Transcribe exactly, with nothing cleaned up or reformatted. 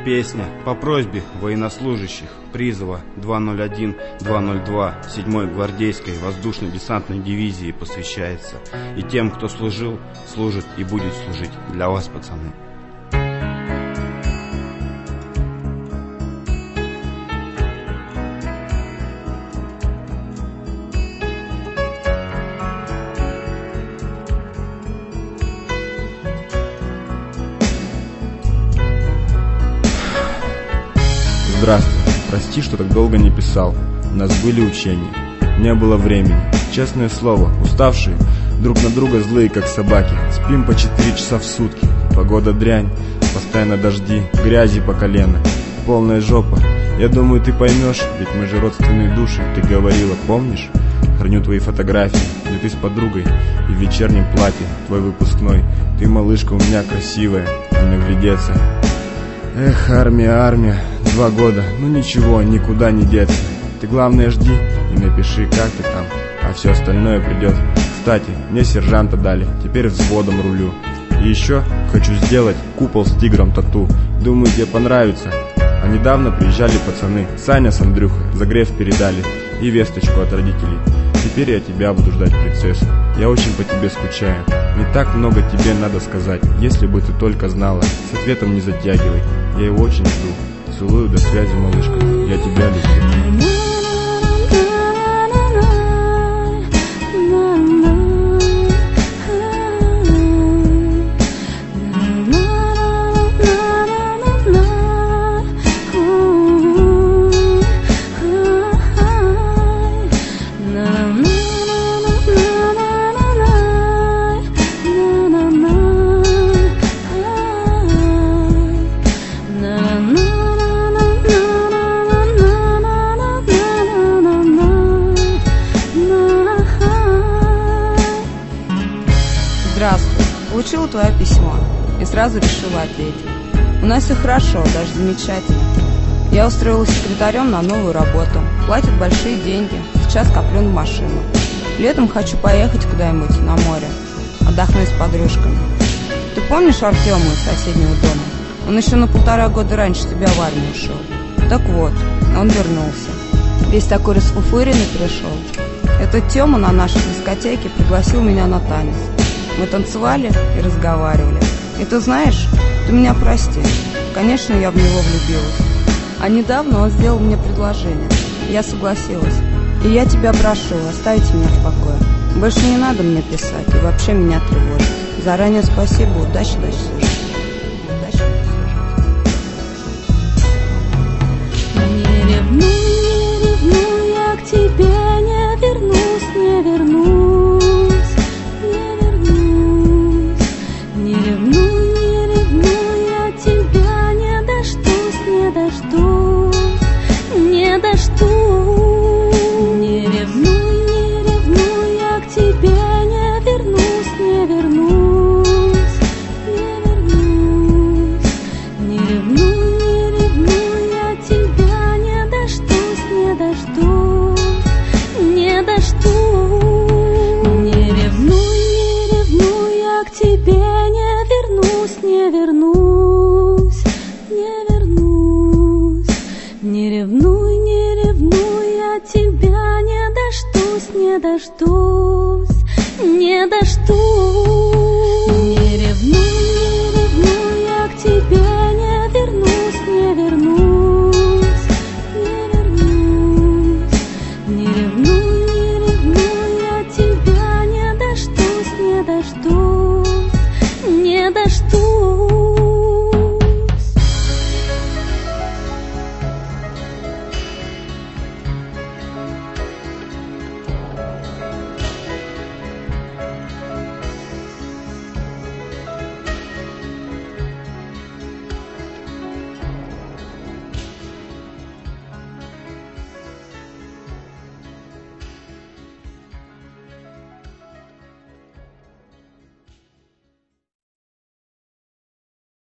Песня по просьбе военнослужащих призыва два ноль один два ноль два седьмой гвардейской воздушно-десантной дивизии посвящается и тем, кто служил, служит и будет служить для вас, пацаны. Здравствуй, прости, что так долго не писал. У нас были учения, не было времени. Честное слово, уставшие, друг на друга злые, как собаки. Спим по четыре часа в сутки. Погода дрянь, постоянно дожди, грязи по колено, полная жопа. Я думаю, ты поймешь, ведь мы же родственные души. Ты говорила, помнишь? Храню твои фотографии, где ты с подругой и в вечернем платье, твой выпускной. Ты, малышка, у меня красивая, не наглядеться. Эх, армия, армия, два года, ну ничего, никуда не деться. Ты главное жди и напиши, как ты там, а все остальное придет. Кстати, мне сержанта дали, теперь взводом рулю. И еще хочу сделать купол с тигром тату. Думаю, тебе понравится. А недавно приезжали пацаны, Саня с Андрюхой, загрев передали и весточку от родителей. Теперь я тебя буду ждать, принцесса. Я очень по тебе скучаю. Не так много тебе надо сказать. Если бы ты только знала, с ответом не затягивай. Я его очень жду. Целую, до связи, малышка. Я тебя люблю. Здравствуй. Получила твое письмо и сразу решила ответить. У нас все хорошо, даже замечательно. Я устроилась секретарем на новую работу. Платят большие деньги. Сейчас коплю на машину. Летом хочу поехать куда-нибудь на море. Отдохнуть с подружками. Ты помнишь Артема из соседнего дома? Он еще на полтора года раньше тебя в армию ушел. Так вот, он вернулся. Весь такой расфуфыренный пришел. Этот Тема на нашей дискотеке пригласил меня на танец. Мы танцевали и разговаривали. И ты знаешь, ты меня прости. Конечно, я в него влюбилась. А недавно он сделал мне предложение. Я согласилась. И я тебя прошу, оставить меня в покое. Больше не надо мне писать и вообще меня тревожить. Заранее спасибо, удачи, удачи служить. Удачи, не ревнуй, не ревнуй, я к тебе не вернусь, не вернусь. Не дождусь, не дождусь.